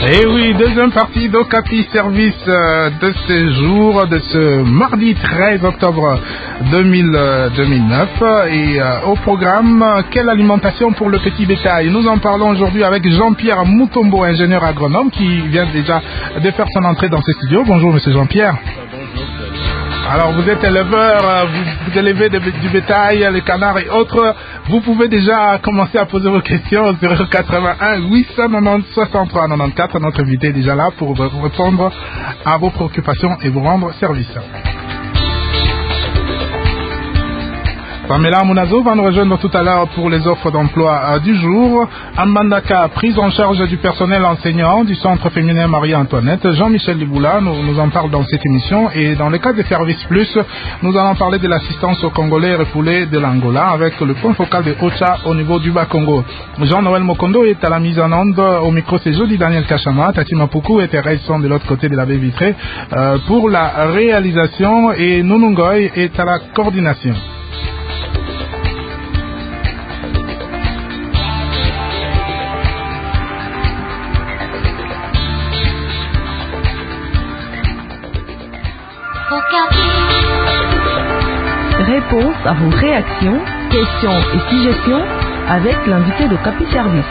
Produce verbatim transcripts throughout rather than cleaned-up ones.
Et oui, deuxième partie d'Okapi Service euh, de ce jour, de ce mardi treize octobre deux mille neuf. Et euh, au programme, quelle alimentation pour le petit bétail? Nous en parlons aujourd'hui avec Jean-Pierre Moutombo, ingénieur agronome, qui vient déjà de faire son entrée dans ce studio. Bonjour, monsieur Jean-Pierre. Alors, vous êtes éleveur, vous, vous élevez de, du bétail, les canards et autres. Vous pouvez déjà commencer à poser vos questions au zéro quatre-vingt-un huit cent quatre-vingt-dix soixante-trois quatre-vingt-quatorze. Notre invité est déjà là pour répondre à vos préoccupations et vous rendre service. Pamela Mounazo va nous rejoindre tout à l'heure pour les offres d'emploi euh, du jour. Ambandaka, prise en charge du personnel enseignant du Centre féminin Marie-Antoinette. Jean-Michel Liboula nous, nous en parle dans cette émission. Et dans le cadre des services plus, nous allons parler de l'assistance aux Congolais refoulés de l'Angola avec le point focal de Ocha au niveau du Bas-Congo. Jean-Noël Mokondo est à la mise en onde. Au micro, c'est Jody Daniel Kachama. Tati Mapuku et Thérèse sont de l'autre côté de la baie vitrée euh, pour la réalisation. Et Nounungoy est à la coordination. Réponse à vos réactions, questions et suggestions avec l'invité de Okapi Service.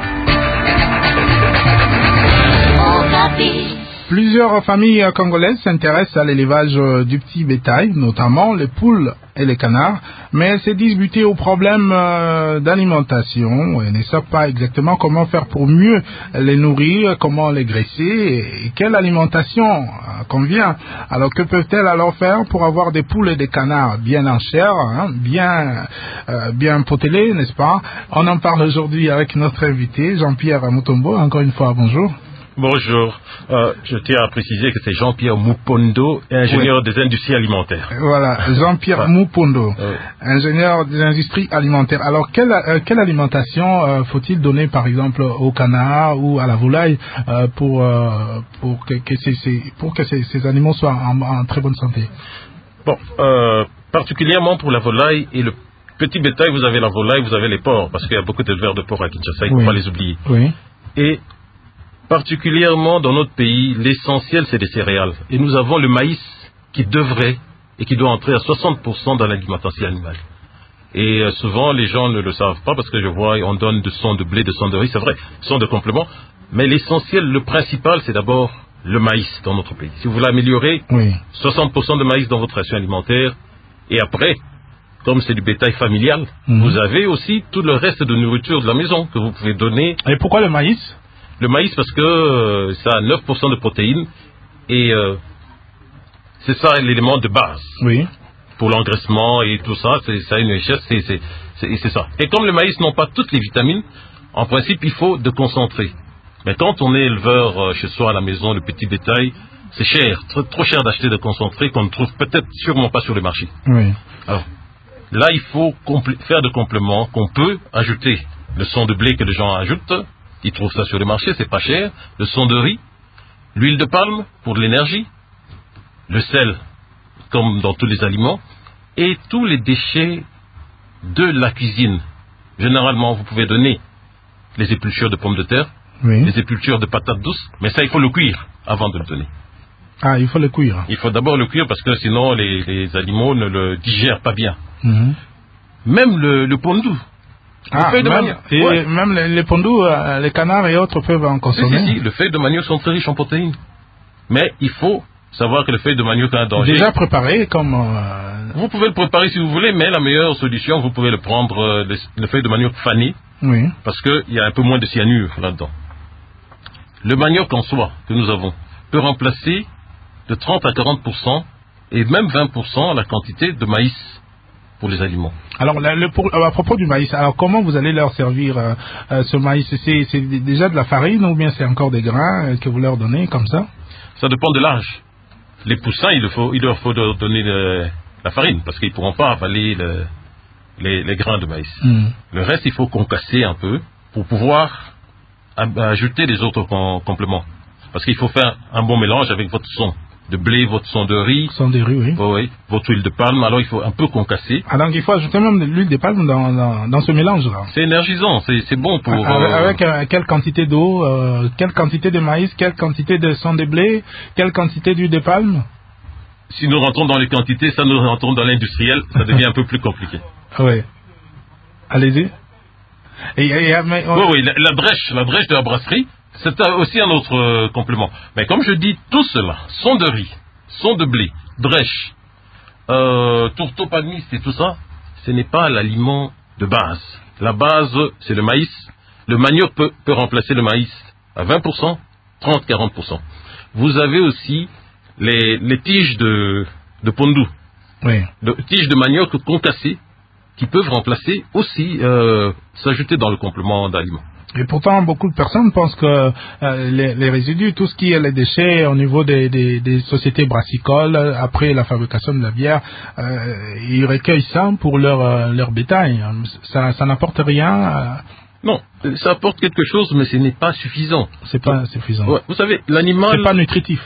Plusieurs familles congolaises s'intéressent à l'élevage du petit bétail, notamment les poules et les canards, mais elles se disent butées au problème d'alimentation et ne savent pas exactement comment faire pour mieux les nourrir, comment les graisser et quelle alimentation convient. Alors que peuvent-elles alors faire pour avoir des poules et des canards bien en chair, hein, bien, euh, bien potelés, n'est-ce pas? On en parle aujourd'hui avec notre invité, Jean-Pierre Moutombo. Encore une fois, bonjour. Bonjour, euh, je tiens à préciser que c'est Jean-Pierre Moupondo, ingénieur oui. des industries alimentaires. Voilà, Jean-Pierre ouais. Moupondo, ouais. ingénieur des industries alimentaires. Alors, quelle, euh, quelle alimentation euh, faut-il donner, par exemple, au canard ou à la volaille euh, pour, euh, pour que, que, ces, ces, pour que ces, ces animaux soient en, en très bonne santé? Bon, euh, particulièrement pour la volaille et le petit bétail, vous avez la volaille, vous avez les porcs, parce qu'il y a beaucoup d'éleveurs de porcs à Kinshasa, il ne oui. faut pas les oublier. Oui. Et particulièrement dans notre pays, l'essentiel c'est des céréales. Et nous avons le maïs qui devrait et qui doit entrer à soixante pour cent dans l'alimentation animale. Et euh, souvent les gens ne le savent pas parce que je vois on donne de son de blé, de son de riz, c'est vrai, ce sont des compléments. Mais l'essentiel, le principal, c'est d'abord le maïs dans notre pays. Si vous voulez améliorer, oui. soixante pour cent de maïs dans votre ration alimentaire. Et après, comme c'est du bétail familial, mmh. vous avez aussi tout le reste de nourriture de la maison que vous pouvez donner. Et pourquoi le maïs ? Le maïs parce que euh, ça a neuf pour cent de protéines et euh, c'est ça l'élément de base. Oui. Pour l'engraissement et tout ça, c'est, ça a une richesse, c'est, c'est, c'est, c'est ça. Et comme le maïs n'a pas toutes les vitamines, en principe il faut de concentrer. Mais quand on est éleveur euh, chez soi à la maison, le petit bétail, c'est cher, trop, trop cher d'acheter de concentré qu'on ne trouve peut-être sûrement pas sur le marché. Oui. Alors là il faut compl- faire de compléments qu'on peut ajouter. Le son de blé que les gens ajoutent, ils trouvent ça sur le marché, c'est pas cher. Le son de riz, l'huile de palme pour l'énergie, le sel, comme dans tous les aliments, et tous les déchets de la cuisine. Généralement, vous pouvez donner les épluchures de pommes de terre, oui. les épluchures de patates douces, mais ça, il faut le cuire avant de le donner. Ah, il faut le cuire. Il faut d'abord le cuire parce que sinon, les, les animaux ne le digèrent pas bien. Mm-hmm. Même le, le pondou. Ah, le feuille de même, manioc. Et ouais. même les, les pondous, euh, les canards et autres peuvent en consommer. Si, si, si, le feuille de manioc sont très riches en protéines. Mais il faut savoir que le feuille de manioc a un danger. Déjà préparé comme... Euh... Vous pouvez le préparer si vous voulez, mais la meilleure solution, vous pouvez le prendre, euh, le, le feuille de manioc fané, oui. parce qu'il y a un peu moins de cyanure là-dedans. Le manioc en soi que nous avons peut remplacer de trente à quarante pour cent et même vingt pour cent la quantité de maïs pour les aliments. Alors, le, le, pour, à propos du maïs, alors comment vous allez leur servir euh, euh, ce maïs? C'est, c'est déjà de la farine ou bien c'est encore des grains euh, que vous leur donnez comme ça? Ça dépend de l'âge. Les poussins, il, faut, il leur faut leur donner le, la farine parce qu'ils ne pourront pas avaler le, les, les grains de maïs. Mm. Le reste, il faut concasser un peu pour pouvoir ajouter les autres com- compléments. Parce qu'il faut faire un bon mélange avec votre son. de blé, votre son de riz, son de riz, oui. Oh, oui, votre huile de palme, alors il faut un peu concasser. Ah, donc il faut ajouter même de l'huile de palme dans, dans, dans ce mélange-là. C'est énergisant, c'est, c'est bon pour... Avec, euh... avec euh, quelle quantité d'eau, euh, quelle quantité de maïs, quelle quantité de son de blé, quelle quantité d'huile de palme? Si nous rentrons dans les quantités, ça nous rentrons dans l'industriel, ça devient un peu plus compliqué. Oui. Allez-y. Et, et, mais, on... Oui, oui, la, la drèche, la drèche de la brasserie, c'est aussi un autre euh, complément. Mais comme je dis, tout cela, son de riz, son de blé, drèche, euh, tourteau palmiste et tout ça, ce n'est pas l'aliment de base. La base, c'est le maïs. Le manioc peut, peut remplacer le maïs à vingt pour cent, trente à quarante pour cent. Vous avez aussi les, les tiges de, de pondou, oui. de, tiges de manioc concassées, qui peuvent remplacer aussi, euh, s'ajouter dans le complément d'aliments. Et pourtant, beaucoup de personnes pensent que euh, les, les résidus, tout ce qui est les déchets au niveau des, des, des sociétés brassicoles, après la fabrication de la bière, euh, ils recueillent ça pour leur, euh, leur bétail. Ça, ça n'apporte rien. Euh... Non, ça apporte quelque chose, mais ce n'est pas suffisant. C'est pas suffisant. Ouais, vous savez, l'animal... C'est pas nutritif.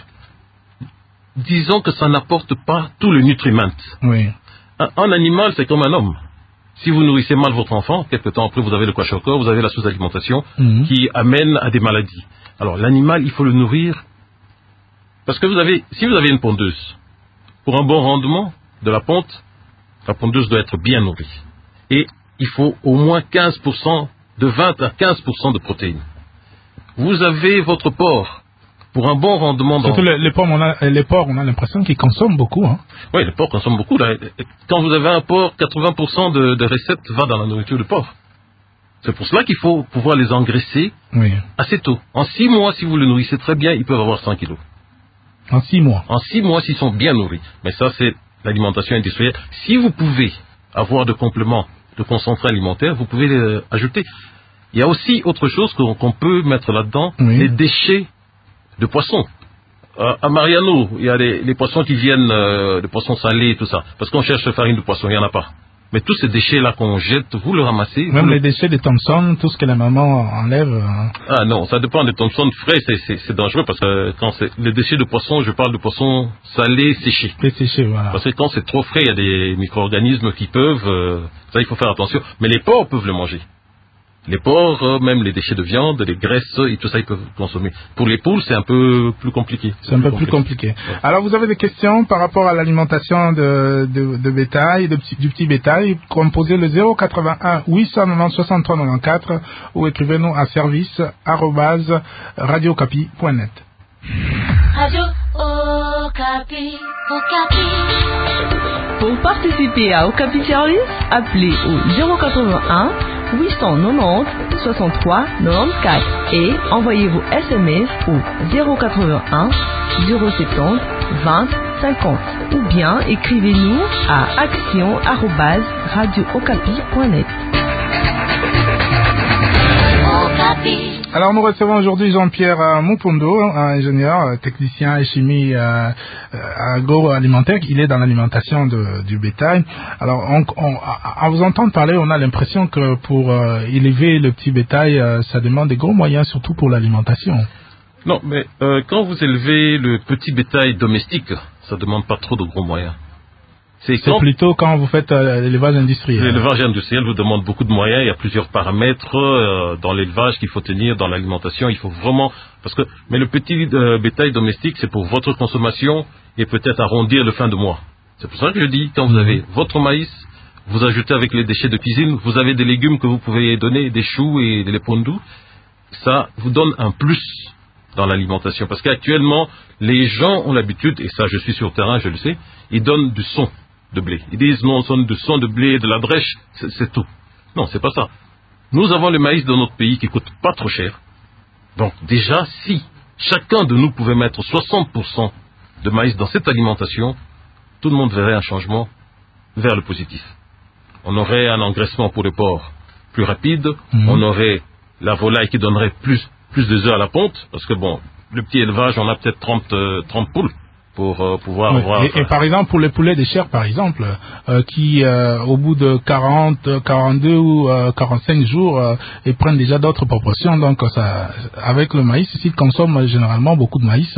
Disons que ça n'apporte pas tout le nutriment. Oui. Un, un animal, c'est comme un homme. Si vous nourrissez mal votre enfant, quelque temps après, vous avez le kwashiorkor, vous avez la sous-alimentation mmh. qui amène à des maladies. Alors, l'animal, il faut le nourrir. Parce que vous avez, si vous avez une pondeuse, pour un bon rendement de la ponte, la pondeuse doit être bien nourrie. Et il faut au moins quinze pour cent, de vingt à quinze pour cent de protéines. Vous avez votre porc. Pour un bon rendement... Surtout dans... les, les, porcs, on a, les porcs, on a l'impression qu'ils consomment beaucoup. Hein. Oui, les porcs consomment beaucoup. Là. Quand vous avez un porc, quatre-vingts pour cent de, de recettes va dans la nourriture de porc. C'est pour cela qu'il faut pouvoir les engraisser oui. assez tôt. En six mois, si vous le nourrissez très bien, ils peuvent avoir cent kilos. En six mois En six mois, s'ils sont bien nourris. Mais ça, c'est l'alimentation industrielle. Si vous pouvez avoir de compléments de concentré alimentaire, vous pouvez les ajouter. Il y a aussi autre chose qu'on, qu'on peut mettre là-dedans, oui. les déchets de poissons. Euh, à Mariano, il y a les, les poissons qui viennent, euh, des poissons salés et tout ça. Parce qu'on cherche farine de poisson, il n'y en a pas. Mais tous ces déchets-là qu'on jette, vous le ramassez. Même les le... déchets de Thomson, tout ce que la maman enlève. Hein. Ah non, ça dépend des Thomson frais, c'est, c'est, c'est dangereux parce que quand c'est les déchets de poisson, je parle de poissons salés, séchés. Et séchés, voilà. Parce que quand c'est trop frais, il y a des micro-organismes qui peuvent, euh, ça il faut faire attention. Mais les porcs peuvent le manger. Les porcs, euh, même les déchets de viande, les graisses, et tout ça, ils peuvent consommer. Pour les poules, c'est un peu plus compliqué. C'est un peu plus compliqué. Ouais. Alors, vous avez des questions par rapport à l'alimentation de, de, de bétail, de, du petit bétail, composez le zéro quatre-vingt-un huit cent quatre-vingt-dix soixante-trois quatre-vingt-quatorze ou écrivez-nous à service arobase radiocapi point net. Radio Okapi, Okapi. Pour participer à Okapi Service, appelez au zéro quatre-vingt-un huit cent quatre-vingt-dix soixante-trois quatre-vingt-quatorze et envoyez vos S M S au zéro quatre-vingt-un zéro soixante-dix vingt cinquante ou bien écrivez-nous à action arobase radio okapi point net. Alors nous recevons aujourd'hui Jean-Pierre Mupondo, ingénieur, technicien et chimie euh, agroalimentaire. Il est dans l'alimentation de, du bétail. Alors on, on, à vous entendre parler, on a l'impression que pour euh, élever le petit bétail, euh, ça demande des gros moyens, surtout pour l'alimentation. Non, mais euh, quand vous élevez le petit bétail domestique, ça ne demande pas trop de gros moyens. C'est, c'est quand, plutôt quand vous faites euh, l'élevage industriel. L'élevage industriel vous demande beaucoup de moyens. Il y a plusieurs paramètres euh, dans l'élevage qu'il faut tenir, dans l'alimentation. Il faut vraiment... parce que Mais le petit euh, bétail domestique, c'est pour votre consommation et peut-être arrondir le fin de mois. C'est pour ça que je dis, quand vous avez votre maïs, vous ajoutez avec les déchets de cuisine, vous avez des légumes que vous pouvez donner, des choux et des pondous, ça vous donne un plus dans l'alimentation. Parce qu'actuellement, les gens ont l'habitude, et ça je suis sur le terrain, je le sais, ils donnent du son de blé. Ils disent non, on sonne du son de blé, de la drèche, c'est, c'est tout. Non, c'est pas ça. Nous avons le maïs dans notre pays qui coûte pas trop cher. Donc déjà, si chacun de nous pouvait mettre soixante pour cent de maïs dans cette alimentation, tout le monde verrait un changement vers le positif. On aurait un engraissement pour le porc plus rapide, mmh. on aurait la volaille qui donnerait plus, plus de œufs à la ponte, parce que bon, le petit élevage, on a peut-être trente, euh, trente poules pour euh, pouvoir oui. avoir... Et, et par exemple, pour les poulets de chair, par exemple, euh, qui euh, au bout de quarante, quarante-deux ou euh, quarante-cinq jours, euh, ils prennent déjà d'autres proportions. Donc, ça, avec le maïs, s'ils consomment généralement beaucoup de maïs,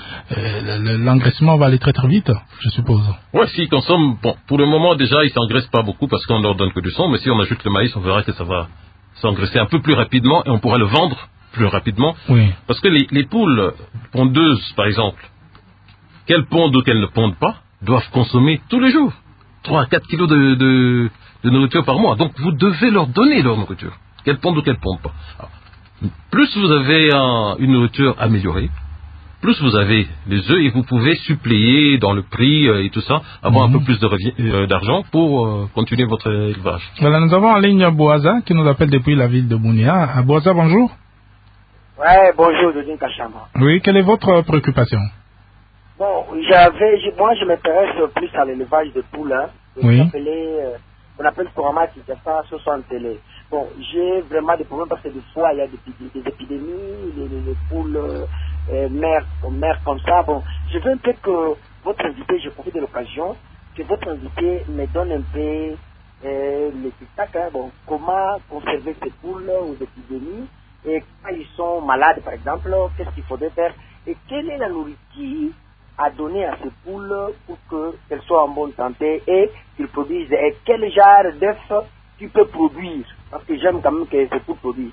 euh, l'engraissement va aller très très vite, je suppose. Oui, s'ils consomment, bon, pour le moment déjà, ils s'engraissent pas beaucoup parce qu'on leur donne que du son, mais si on ajoute le maïs, on verra que ça va s'engraisser un peu plus rapidement et on pourra le vendre plus rapidement. Oui. Parce que les, les poules pondeuses, par exemple, qu'elles pondent ou qu'elles ne pondent pas, doivent consommer tous les jours trois à quatre kilos de, de, de nourriture par mois. Donc vous devez leur donner leur nourriture, qu'elles pondent ou qu'elles pondent pas. Alors, plus vous avez un, une nourriture améliorée, plus vous avez les œufs et vous pouvez suppléer dans le prix euh, et tout ça, avoir mmh. un peu plus de revi- euh, d'argent pour euh, continuer votre élevage. Voilà, nous avons en ligne Boaza qui nous appelle depuis la ville de Bunia. Boaza, bonjour. Ouais, bonjour, Denis Kachama. Oui, quelle est votre préoccupation? Bon, j'avais, moi je m'intéresse plus à l'élevage de poules, hein. Oui. Appelé, euh, on appelle couramment qui fait ça sur son télé. Bon, j'ai vraiment des problèmes parce que des fois il y a des, des, des épidémies, les, les, les poules euh, mères, mères comme ça. Bon, je veux un peu que votre invité, je profite de l'occasion, que votre invité me donne un peu euh, les spectacles, hein. Bon, comment conserver ces poules aux épidémies et quand ils sont malades par exemple, qu'est-ce qu'il faudrait faire et quelle est la nourriture à donner à ces poules pour qu'elles soient en bonne santé et qu'ils produisent. Et quel genre d'œufs tu peux produire? Parce que j'aime quand même que ces poules produisent.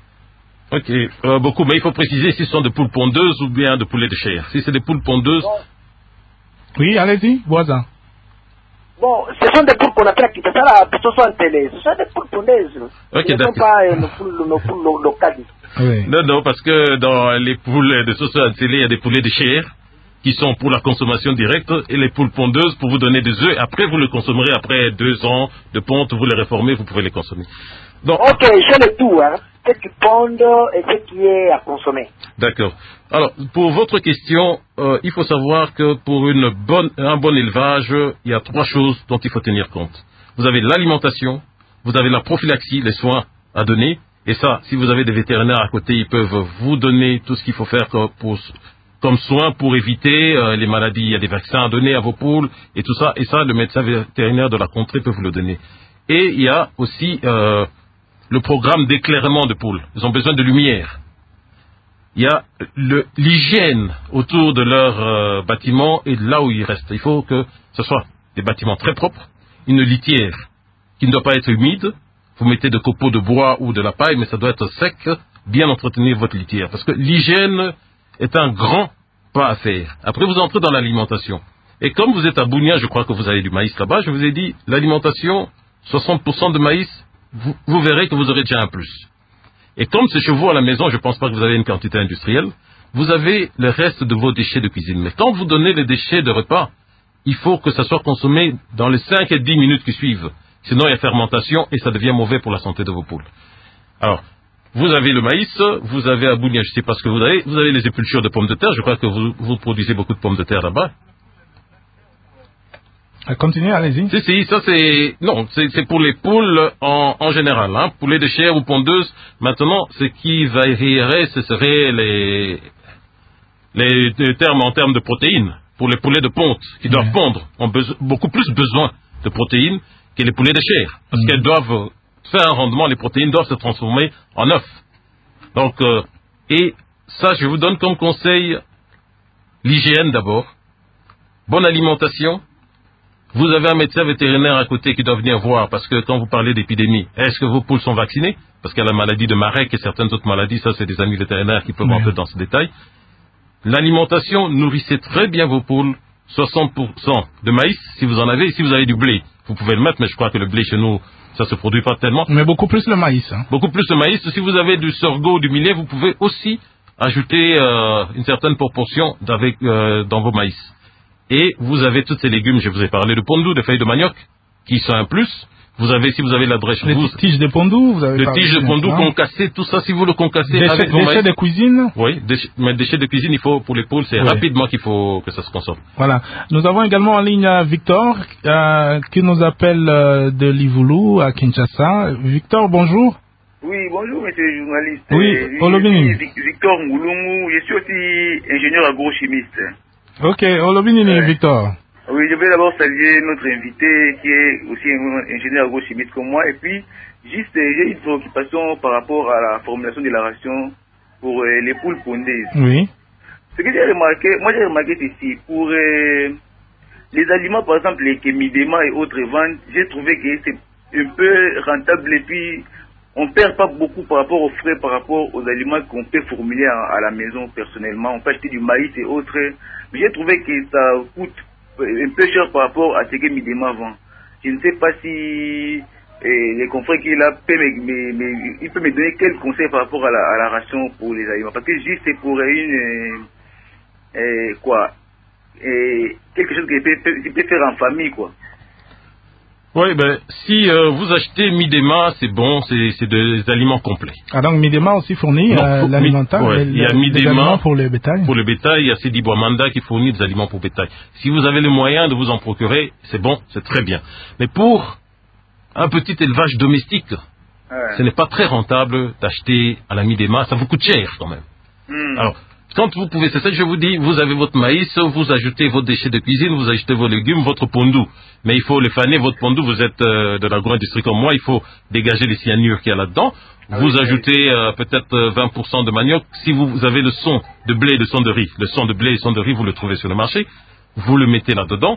Ok, euh, beaucoup, mais il faut préciser si ce sont des poules pondeuses ou bien de poulets de chair. Si c'est des poules pondeuses... Bon. Oui, allez-y, voisin. Bon, ce sont des poules qu'on appelle qui ça là, ce sont en télé. Ce sont des poules pondeuses. Ok, ce ne sont pas euh, nos poules, nos poules locales. Oui. Non, non, parce que dans les poules de sauce en télé, il y a des poulets de chair qui sont pour la consommation directe et les poules pondeuses pour vous donner des œufs. Après, vous le consommerez après deux ans de ponte, vous les réformez, vous pouvez les consommer. Donc, ok, j'ai le tout, hein. Ce qui pondent et ce qui est à consommer. D'accord. Alors, pour votre question, euh, il faut savoir que pour une bonne, un bon élevage, il y a trois choses dont il faut tenir compte. Vous avez l'alimentation, vous avez la prophylaxie, les soins à donner, et ça, si vous avez des vétérinaires à côté, ils peuvent vous donner tout ce qu'il faut faire pour, comme soin pour éviter euh, les maladies. Il y a des vaccins à donner à vos poules et tout ça, et ça, le médecin vétérinaire de la contrée peut vous le donner. Et il y a aussi euh, le programme d'éclairement de poules. Ils ont besoin de lumière. Il y a le, l'hygiène autour de leur euh, bâtiment et là où ils restent. Il faut que ce soit des bâtiments très propres, une litière qui ne doit pas être humide. Vous mettez de copeaux de bois ou de la paille, mais ça doit être sec, bien entretenir votre litière. Parce que l'hygiène est un grand pas à faire. Après, vous entrez dans l'alimentation. Et comme vous êtes à Bunia, je crois que vous avez du maïs là-bas, je vous ai dit, l'alimentation, soixante pour cent de maïs, vous, vous verrez que vous aurez déjà un plus. Et comme c'est chez vous à la maison, je ne pense pas que vous avez une quantité industrielle, vous avez le reste de vos déchets de cuisine. Mais quand vous donnez les déchets de repas, il faut que ça soit consommé dans les cinq et dix minutes qui suivent. Sinon, il y a fermentation et ça devient mauvais pour la santé de vos poules. Alors, vous avez le maïs, vous avez à Bunia, je ne sais pas ce que vous avez, vous avez les épulchures de pommes de terre, je crois que vous, vous produisez beaucoup de pommes de terre là-bas. Continuez, allez-y. Si, si, ça c'est... Non, c'est, c'est pour les poules en, en général. Hein. Poulet de chair ou pondeuse. Maintenant, ce qui varierait, ce serait les, les, les termes en termes de protéines. Pour les poulets de ponte, qui doivent ouais. pondre, ont beso- beaucoup plus besoin de protéines que les poulets de chair. Parce mmh. qu'elles doivent faire un rendement, les protéines doivent se transformer en œufs. Donc, euh, et ça, je vous donne comme conseil l'hygiène d'abord. Bonne alimentation. Vous avez un médecin vétérinaire à côté qui doit venir voir, parce que quand vous parlez d'épidémie, est-ce que vos poules sont vaccinées? Parce qu'il y a la maladie de Marek et certaines autres maladies, ça c'est des amis vétérinaires qui peuvent oui. rentrer dans ce détail. L'alimentation, nourrissez très bien vos poules, soixante pour cent de maïs, si vous en avez, si vous avez du blé, vous pouvez le mettre, mais je crois que le blé chez nous, ça se produit pas tellement. Mais beaucoup plus le maïs. Hein. Beaucoup plus le maïs. Si vous avez du sorgho, du millet, vous pouvez aussi ajouter euh, une certaine proportion d'avec, euh, dans vos maïs. Et vous avez tous ces légumes, je vous ai parlé de pondou, de feuilles de manioc, qui sont un plus. Vous avez, si vous avez la drèche les rouge... tiges de pondou, vous avez Les tiges de pondou concassées, tout ça, si vous le concassez déchets, avec vos déchets maïs... de cuisine. Oui, déchets, mais déchets de cuisine, il faut, pour les poules, c'est oui. rapidement qu'il faut que ça se consomme. Voilà. Nous avons également en ligne Victor, euh, qui nous appelle euh, de Livoulou, à Kinshasa. Victor, bonjour. Oui, bonjour, monsieur le journaliste. Oui, euh, Olobini. Victor Moulungu, je suis aussi ingénieur agrochimiste. Ok, Olobinini, ouais. Victor. Oui, je vais d'abord saluer notre invité qui est aussi un ingénieur agrochimiste comme moi. Et puis, juste, j'ai une préoccupation par rapport à la formulation de la ration pour euh, les poules pondeuses. Oui. Ce que j'ai remarqué, moi j'ai remarqué ceci, pour euh, les aliments, par exemple, les Kemidema et autres ventes, j'ai trouvé que c'est un peu rentable et puis on ne perd pas beaucoup par rapport aux frais, par rapport aux aliments qu'on peut formuler à, à la maison personnellement. On peut acheter du maïs et autres, mais j'ai trouvé que ça coûte un peu cher par rapport à ce que Midema vend. Je ne sais pas si eh, les confrères qu'il a peut me, me, me, il peut me donner quel conseil par rapport à la, à la ration pour les aliments. Parce que juste c'est pour une eh, quoi eh, quelque chose qu'il peut, peut, peut faire en famille quoi. Oui, ben, si euh, vous achetez Midema, c'est bon, c'est des aliments complets. Ah, donc Midema aussi fournit euh, l'alimentaire, ouais, les, il y a Midema pour le bétail. Pour le bétail, il y a Sidi Bouamanda qui fournit des aliments pour bétail. Si vous avez les moyens de vous en procurer, c'est bon, c'est très bien. Mais pour un petit élevage domestique, ouais. ce n'est pas très rentable d'acheter à la Midema, ça vous coûte cher quand même. Mm. Alors, quand vous pouvez, c'est ça que je vous dis, vous avez votre maïs, vous ajoutez vos déchets de cuisine, vous ajoutez vos légumes, votre pondou. Mais il faut les faner, votre pondou, vous êtes euh, de l'agro-industrie comme moi, il faut dégager les cyanures qu'il y a là-dedans. Ah vous oui, ajoutez oui. Euh, peut-être vingt pour cent de manioc. Si vous, vous avez le son de blé et le son de riz, le son de blé et le son de riz, vous le trouvez sur le marché, vous le mettez là-dedans.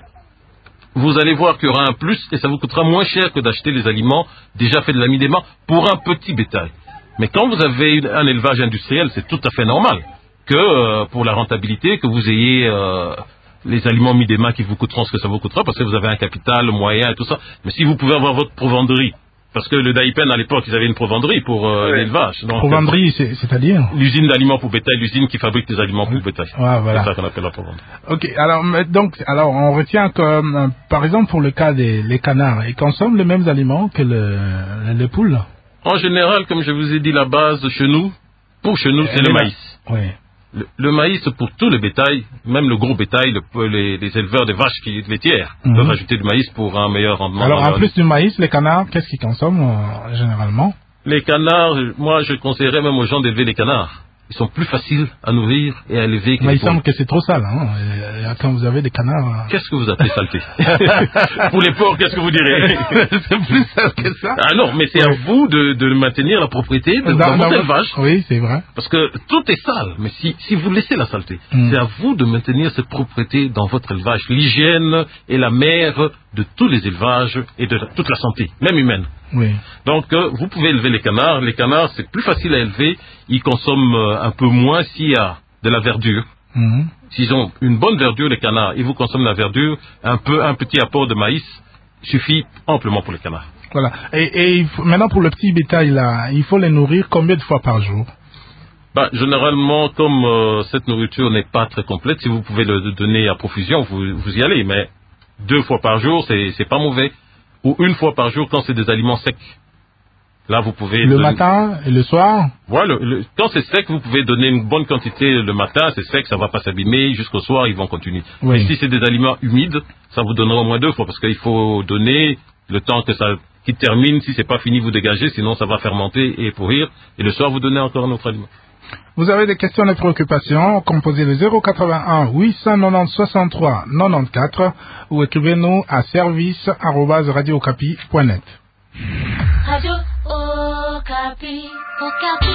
Vous allez voir qu'il y aura un plus et ça vous coûtera moins cher que d'acheter les aliments déjà faits de la Midema pour un petit bétail. Mais quand vous avez un élevage industriel, c'est tout à fait normal que euh, pour la rentabilité, que vous ayez euh, les aliments Midema qui vous coûteront ce que ça vous coûtera, parce que vous avez un capital, moyen et tout ça. Mais si vous pouvez avoir votre provenderie, parce que le Daipen à l'époque, ils avaient une provenderie pour euh, oui. l'élevage. Provenderie, c'est-à-dire l'usine d'aliments pour bétail, l'usine qui fabrique des aliments pour bétail. Ouais, voilà. C'est ça qu'on appelle la provenderie. Ok, alors donc, alors on retient que, euh, par exemple, pour le cas des les canards, ils consomment les mêmes aliments que le, les poules. En général, comme je vous ai dit, la base chez nous, pour chez nous, c'est le maïs. Oui. Le, le maïs pour tout le bétail, même le gros bétail, le, les, les éleveurs de vaches qui laitières mm-hmm. peuvent ajouter du maïs pour un meilleur rendement. Alors en plus du maïs, les canards, qu'est-ce qu'ils consomment euh, généralement? Les canards, moi je conseillerais même aux gens d'élever les canards. Ils sont plus faciles à nourrir et à élever que Mais les il poules. semble que c'est trop sale, hein, et, et, quand vous avez des canards... Qu'est-ce que vous appelez saleté? Pour les porcs, qu'est-ce que vous direz? C'est plus sale que ça. Ah non, mais c'est oui. à vous de, de maintenir la propriété de, dans, dans votre élevage. Oui, c'est vrai. Parce que tout est sale, mais si, si vous laissez la saleté, mm. c'est à vous de maintenir cette propriété dans votre élevage. L'hygiène est la mère de tous les élevages et de toute la santé, même humaine. Oui. Donc, euh, vous pouvez élever les canards. Les canards, c'est plus facile à élever. Ils consomment euh, un peu moins s'il y a de la verdure. Mm-hmm. S'ils ont une bonne verdure, les canards, ils vous consomment la verdure. Un peu, un petit apport de maïs suffit amplement pour les canards. Voilà. Et, et il faut, maintenant, pour le petit bétail, là, il faut les nourrir combien de fois par jour? Bah, généralement, comme euh, cette nourriture n'est pas très complète, si vous pouvez le donner à profusion, vous, vous y allez. Mais deux fois par jour, c'est, c'est pas mauvais. Ou une fois par jour quand c'est des aliments secs. Là, vous pouvez... Le donner... matin et le soir? Voilà, le, le, quand c'est sec, vous pouvez donner une bonne quantité le matin, c'est sec, ça va pas s'abîmer, jusqu'au soir, ils vont continuer. Oui. Mais si c'est des aliments humides, ça vous donnera au moins deux fois, parce qu'il faut donner le temps que ça qui termine, si c'est pas fini, vous dégagez, sinon ça va fermenter et pourrir, et le soir, vous donnez encore un autre aliment. Vous avez des questions, des préoccupations, composez le zéro quatre-vingt-un huit cent quatre-vingt-dix soixante-trois quatre-vingt-quatorze ou écrivez-nous à service arobase radio okapi point net. Radio Okapi, Okapi.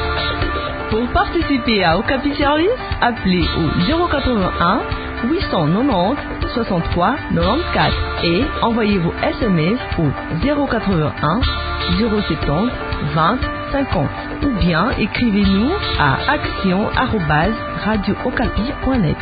Pour participer à Okapi Service, appelez au zéro quatre-vingt-un huit cent quatre-vingt-dix soixante-trois quatre-vingt-quatorze et envoyez vos S M S au zéro quatre-vingt-un zéro soixante-dix vingt cinquante ou bien écrivez-nous à action arobase radio okapi point net.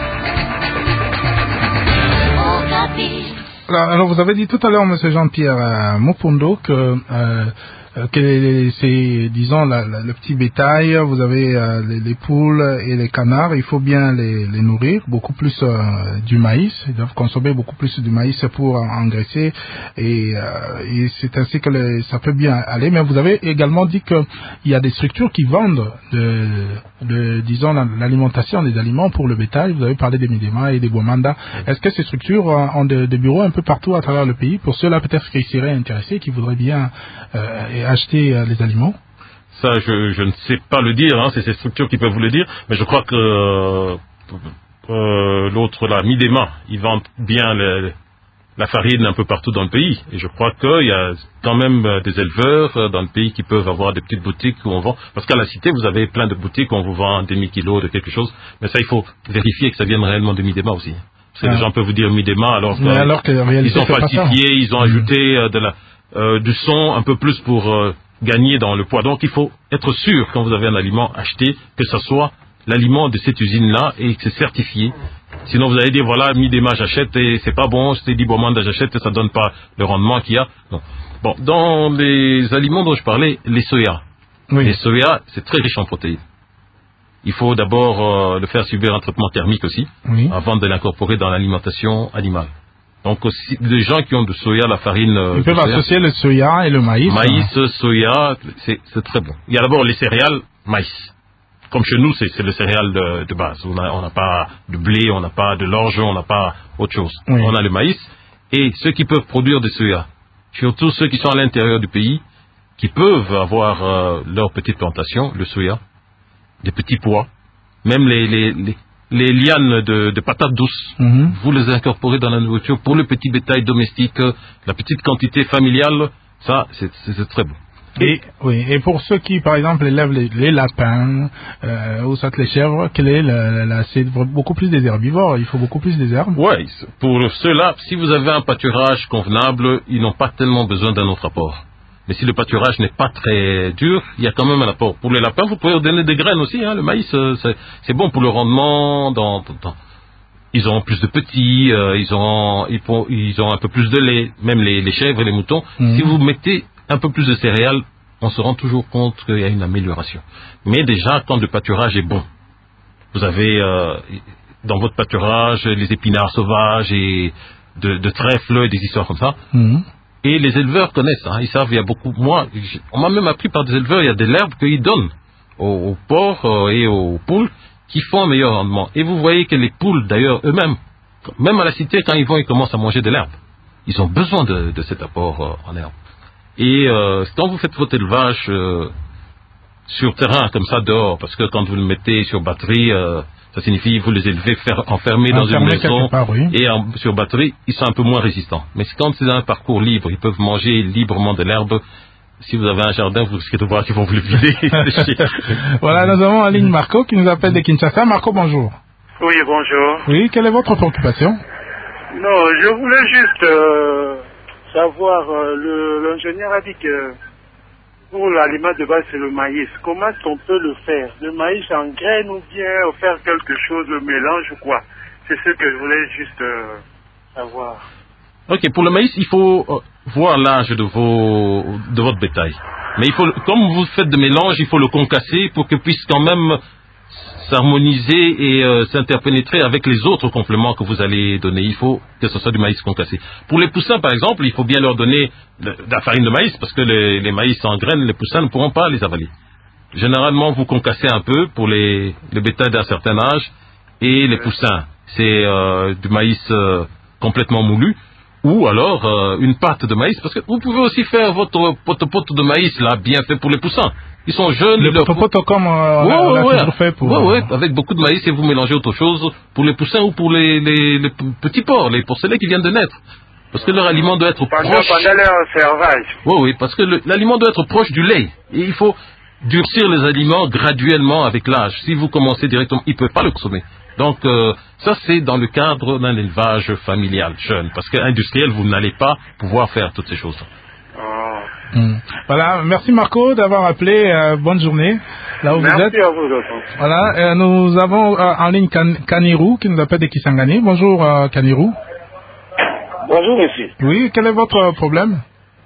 Alors, alors vous avez dit tout à l'heure, M. Jean-Pierre euh, Mopondo, que euh, que c'est, disons, la, la, le petit bétail, vous avez euh, les, les poules et les canards, il faut bien les, les nourrir, beaucoup plus euh, du maïs, ils doivent consommer beaucoup plus du maïs pour engraisser, et, euh, et c'est ainsi que les, ça peut bien aller. Mais vous avez également dit qu'il y a des structures qui vendent, de, de, disons, l'alimentation des aliments pour le bétail. Vous avez parlé des Midema et des Bouamanda. Est-ce que ces structures ont des de bureaux un peu partout à travers le pays, pour ceux-là peut-être qui seraient intéressés, qui voudraient bien euh, acheter euh, les aliments? Ça, je, je ne sais pas le dire, hein, c'est ces structures qui peuvent vous le dire, mais je crois que euh, euh, l'autre là, Midema, ils vendent bien le, la farine un peu partout dans le pays. Et je crois qu'il y a quand même euh, des éleveurs euh, dans le pays qui peuvent avoir des petites boutiques où on vend. Parce qu'à la cité, vous avez plein de boutiques où on vous vend un demi-kilo de quelque chose. Mais ça, il faut vérifier que ça vienne réellement de Midema aussi. Parce que ah. les gens peuvent vous dire Midema alors qu'ils alors que ils ont falsifié, ils ont mmh. ajouté euh, de la, euh, du son un peu plus pour euh, gagner dans le poids. Donc il faut être sûr quand vous avez un aliment acheté que ça soit l'aliment de cette usine-là et que c'est certifié. Sinon vous allez dire voilà Midema j'achète et c'est pas bon, c'était dit Bomanda j'achète et ça donne pas le rendement qu'il y a. Non. Bon, dans les aliments dont je parlais, les soya. Oui. Les soya, c'est très riche en protéines. Il faut d'abord euh, le faire subir un traitement thermique aussi, oui. avant de l'incorporer dans l'alimentation animale. Donc aussi, les gens qui ont du soya, la farine... Euh, Ils peuvent soya, associer le soya et le maïs. Maïs, hein. soya, c'est, c'est très bon. Il y a d'abord les céréales, maïs. Comme chez nous, c'est, c'est le céréal de, de base. On n'a pas de blé, on n'a pas de l'orge, on n'a pas autre chose. Oui. On a le maïs. Et ceux qui peuvent produire des soya, surtout ceux qui sont à l'intérieur du pays, qui peuvent avoir euh, leur petite plantation, le soya, des petits pois, même les, les, les, les lianes de, de patates douces, mm-hmm. vous les incorporez dans la nourriture pour le petit bétail domestique, la petite quantité familiale, ça, c'est, c'est, c'est très bon. Et, oui, et pour ceux qui, par exemple, élèvent les, les lapins, euh, ou soit les chèvres, quelle est la, la, c'est beaucoup plus des herbivores, il faut beaucoup plus des herbes. Oui, pour ceux-là, si vous avez un pâturage convenable, ils n'ont pas tellement besoin d'un autre apport. Mais si le pâturage n'est pas très dur, il y a quand même un apport. Pour les lapins, vous pouvez leur donner des graines aussi. Hein. Le maïs, c'est, c'est bon pour le rendement. Dans, dans, ils ont plus de petits, euh, ils, ont, ils, font, ils ont un peu plus de lait, même les, les chèvres et les moutons. Mmh. Si vous mettez un peu plus de céréales, on se rend toujours compte qu'il y a une amélioration. Mais déjà, quand le pâturage est bon, vous avez euh, dans votre pâturage les épinards sauvages et de, de trèfles, des histoires comme ça. Mmh. Et les éleveurs connaissent, hein, ils savent, il y a beaucoup... Moi, on m'a même appris par des éleveurs, il y a de l'herbe qu'ils donnent aux, aux porcs euh, et aux poules qui font un meilleur rendement. Et vous voyez que les poules, d'ailleurs, eux-mêmes, même à la cité, quand ils vont, ils commencent à manger de l'herbe. Ils ont besoin de, de cet apport euh, en herbe. Et euh, quand vous faites votre élevage euh, sur terrain, comme ça, dehors, parce que quand vous le mettez sur batterie... Euh, ça signifie vous les élevez faire, enfermés dans une maison part, oui. et en, sur batterie, ils sont un peu moins résistants. Mais quand c'est un parcours libre, ils peuvent manger librement de l'herbe. Si vous avez un jardin, vous risquez de voir qu'ils vont vous le vider. Voilà, nous avons en ligne Marco qui nous appelle de Kinshasa. Marco, bonjour. Oui, bonjour. Oui, quelle est votre préoccupation? Non, je voulais juste euh, savoir, euh, le, l'ingénieur a dit que pour l'aliment de base, c'est le maïs. Comment est-ce qu'on peut le faire? Le maïs en graine ou bien faire quelque chose, le mélange ou quoi? C'est ce que je voulais juste euh, savoir. Ok, pour le maïs, il faut euh, voir l'âge de, vos, de votre bétail. Mais il faut, comme vous faites de mélange, il faut le concasser pour qu'il puisse quand même s'harmoniser et euh, s'interpénétrer avec les autres compléments que vous allez donner. Il faut que ce soit du maïs concassé. Pour les poussins, par exemple, il faut bien leur donner de, de la farine de maïs, parce que les, les maïs en graines, les poussins ne pourront pas les avaler. Généralement, vous concassez un peu pour les, les bétails d'un certain âge, et les poussins, c'est euh, du maïs euh, complètement moulu, ou alors euh, une pâte de maïs, parce que vous pouvez aussi faire votre pote-pote de maïs, là, bien fait pour les poussins. Ils sont jeunes. Le pote-pote comme euh, ouais, on a ouais, toujours fait pour... Ouais, ouais, avec beaucoup de maïs et vous mélangez autre chose pour les poussins ou pour les, les, les petits porcs, les porcelets qui viennent de naître. Parce que leur aliment doit être pendant, proche... Pendant leur servage. Oui, oui, parce que le, l'aliment doit être proche du lait. Et il faut durcir les aliments graduellement avec l'âge. Si vous commencez directement, ils ne peuvent pas le consommer. Donc, euh, ça, c'est dans le cadre d'un élevage familial jeune. Parce qu'industriel, vous n'allez pas pouvoir faire toutes ces choses. Oh. Mmh. Voilà, merci Marco d'avoir appelé. Euh, bonne journée. Là où merci vous êtes. à vous. Voilà, euh, nous avons euh, en ligne Kan- Kanirou qui nous appelle de Kisangani. Bonjour euh, Kanirou. Bonjour monsieur. Oui, quel est votre problème?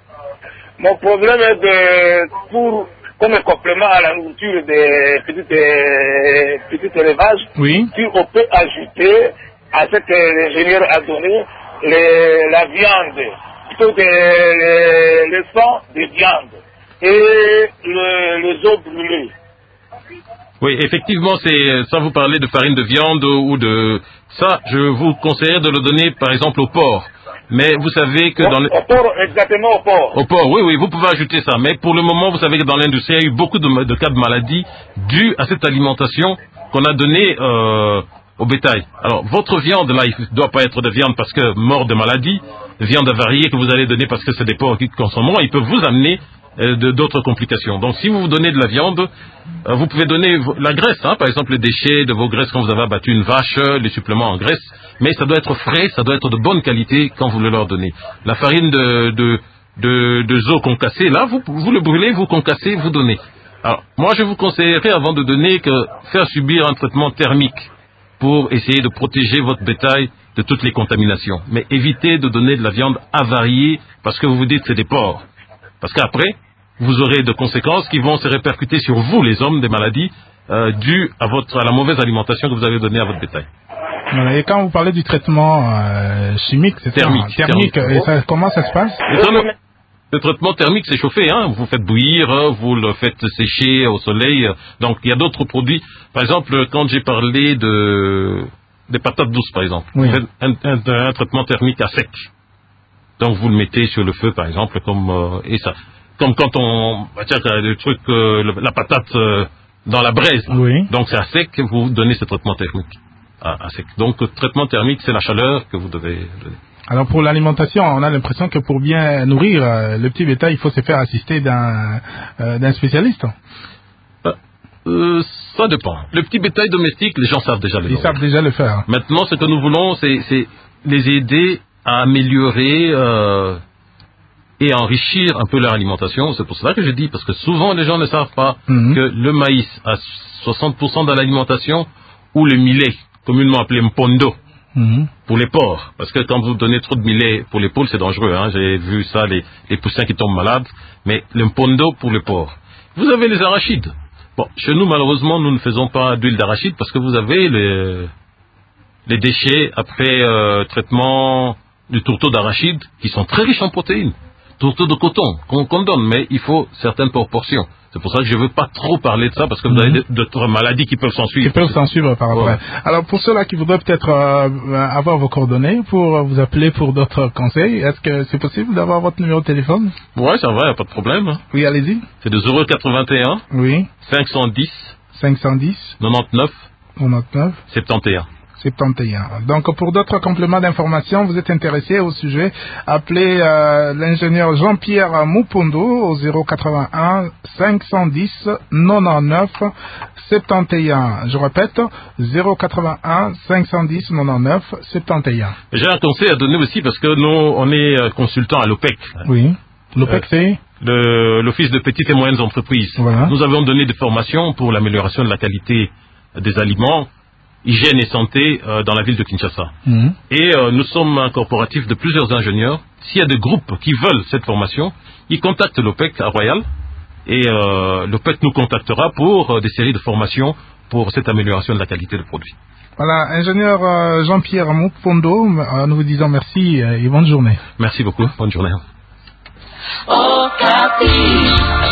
Mon problème est de pour comme un complément à la nourriture des petits, des petits élevages, oui. Si on peut ajouter à ce que l'ingénieur a donné les, la viande, plutôt que le, le sang de viande et le, les os brûlés. Oui, effectivement, c'est sans vous parler de farine de viande ou de ça, je vous conseillerais de le donner par exemple au porc. Mais vous savez que au, dans le... Au porc, exactement au porc. Au porc, oui, oui, vous pouvez ajouter ça. Mais pour le moment, vous savez que dans l'industrie, il y a eu beaucoup de, de cas de maladies dues à cette alimentation qu'on a donnée euh, au bétail. Alors, votre viande, là, il ne doit pas être de viande parce que mort de maladie, viande avariée que vous allez donner parce que c'est des porcs qui consomment, ils peuvent vous amener euh, de, d'autres complications. Donc, si vous vous donnez de la viande, euh, vous pouvez donner la graisse, hein, par exemple, les déchets de vos graisses quand vous avez abattu une vache, les suppléments en graisse, mais ça doit être frais, ça doit être de bonne qualité quand vous le leur donnez. La farine de, de, de, de zoo concassée, là, vous, vous le brûlez, vous concassez, vous donnez. Alors, moi, je vous conseillerais, avant de donner, que faire subir un traitement thermique pour essayer de protéger votre bétail de toutes les contaminations. Mais évitez de donner de la viande avariée parce que vous vous dites que c'est des porcs. Parce qu'après, vous aurez de conséquences qui vont se répercuter sur vous, les hommes, des maladies euh, dues à, votre, à la mauvaise alimentation que vous avez donnée à votre bétail. Et quand vous parlez du traitement euh, chimique, c'est thermique, ça, thermique, thermique. Et ça, comment ça se passe? Le traitement thermique, c'est chauffé, hein. Vous faites bouillir, vous le faites sécher au soleil. Donc, il y a d'autres produits. Par exemple, quand j'ai parlé de des patates douces, par exemple, oui. Vous faites un, un, un traitement thermique à sec. Donc, vous le mettez sur le feu, par exemple, comme euh, et ça, comme quand on, bah, tiens, le truc, euh, le, la patate euh, dans la braise. Oui. Donc, c'est à sec que vous donnez ce traitement thermique à, à sec. Donc, le traitement thermique, c'est la chaleur que vous devez donner. Alors pour l'alimentation, on a l'impression que pour bien nourrir euh, le petit bétail, il faut se faire assister d'un, euh, d'un spécialiste. Euh, euh, ça dépend. Le petit bétail domestique, les gens savent déjà le faire. Ils nourrir. savent déjà le faire. Maintenant, ce que nous voulons, c'est, c'est les aider à améliorer euh, et à enrichir un peu leur alimentation. C'est pour cela que je dis, parce que souvent les gens ne savent pas mm-hmm. que le maïs a soixante pour cent de l'alimentation ou le millet, communément appelé mpondo. Mmh. Pour les porcs, parce que quand vous donnez trop de millet pour les poules, c'est dangereux, hein. J'ai vu ça, les, les poussins qui tombent malades, mais le mpondo pour les porcs. Vous avez les arachides. Bon, chez nous, malheureusement, nous ne faisons pas d'huile d'arachide parce que vous avez les, les déchets après euh, traitement du tourteau d'arachide qui sont très riches en protéines. Tourteau de coton qu'on, qu'on donne, mais il faut certaines proportions. C'est pour ça que je ne veux pas trop parler de ça, parce que vous mmh. avez d'autres maladies qui peuvent s'en suivre. Qui peuvent s'en suivre par après. Ouais. Alors, pour ceux-là qui voudraient peut-être euh, avoir vos coordonnées pour vous appeler pour d'autres conseils, est-ce que c'est possible d'avoir votre numéro de téléphone? Oui, ça va, il n'y a pas de problème. Oui, allez-y. C'est de zéro quatre-vingt-un. Oui. cinq cent dix. cinq cent dix. quatre-vingt-neuf. quatre-vingt-neuf. soixante-et-un. soixante et un. Donc, pour d'autres compléments d'information, vous êtes intéressé au sujet, appelez euh, l'ingénieur Jean-Pierre Mupondo au zéro quatre-vingt-un cinq cent dix quatre-vingt-neuf soixante et un. Je répète, zéro quatre-vingt-un cinq cent dix quatre-vingt-neuf soixante et un. J'ai un conseil à donner aussi parce que nous, on est consultants à l'OPEC. Oui. L'OPEC, euh, c'est le, l'Office de petites et moyennes entreprises. Voilà. Nous avons donné des formations pour l'amélioration de la qualité des aliments, hygiène et santé euh, dans la ville de Kinshasa. Mmh. Et euh, nous sommes un corporatif de plusieurs ingénieurs. S'il y a des groupes qui veulent cette formation, ils contactent l'OPEC à Royal et euh, l'OPEC nous contactera pour euh, des séries de formations pour cette amélioration de la qualité des produits. Voilà, ingénieur euh, Jean-Pierre Mupondo, euh, nous vous disons merci euh, et bonne journée. Merci beaucoup, bonne journée. Oh,